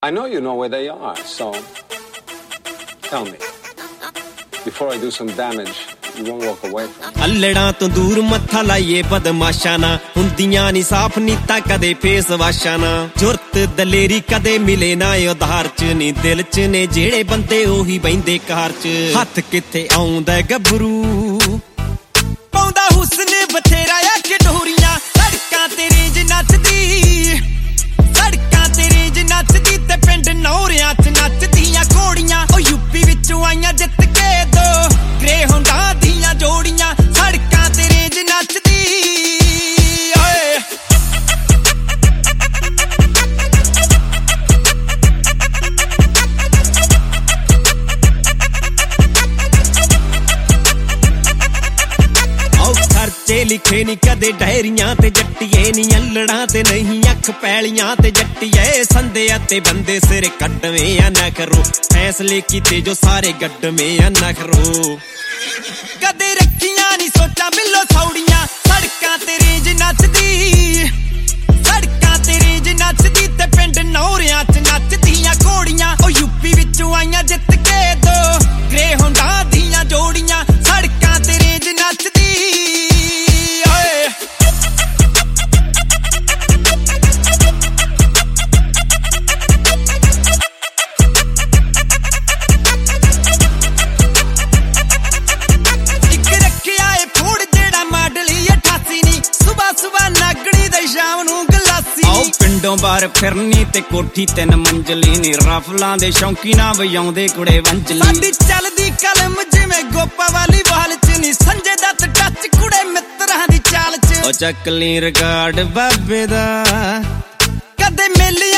I know you know where they are, so tell me, before I do some damage, you won't walk away from me. अल्लड़ा तो दूर मत्था लाइए बदमाशा ना हुंदियां नी साफ नीता कदे फेस वाशा ना जुरत दलेरी कदे मिले ना उधार च नी दिल च ने जेड़े बंदे ओही बहिंदे कार च हथ किथे आउंदा गबरू पाउंदा हुस्न बथेरा या कि डोरियां सड़कां ते रेंज नचदी सड़कां ते रेंज नचदी ते पिंड नौरियां च नचदियां घोड़ियां ओ यूपी विचों आईयां जित के दो ग्रे हुंडा दियां जोड़ियां सड़कां ते रेंज नचदी ओए खर्चे लिखे नी कदे डायरियां ते जट्टिए नी अल्लड़ा ते नहीं अख पैलियां ते जट्टिए संदे अते बंदे सिर कड्डवे या ना करो फैसले कीते जो सारे गड्डवे या ना करो कदे रखियां नी सोचा मिलो सौड़ियां सड़कां ते रेंज नचदी सड़कां ते रेंज नचदी ते पिंड नौरियां च नचदियां घोड़ियां ओ यूपी विचों आईयां जित के दो ग्रे हुंडा दियां जोड़ियां सड़कां ते रेंज नचदी पिंडों बार फिरनी ते कोठी 3 मंजिली नी रफलां दे शौकी ना वजाउंदे कुड़े वंजली साडी चलदी कलम जिवें गोपा वाली वाल च नी संजय दत्त टच कुड़े मित्तरां दी चाल च ओ चकली रिकार्ड बाबे दा कदे मिलिया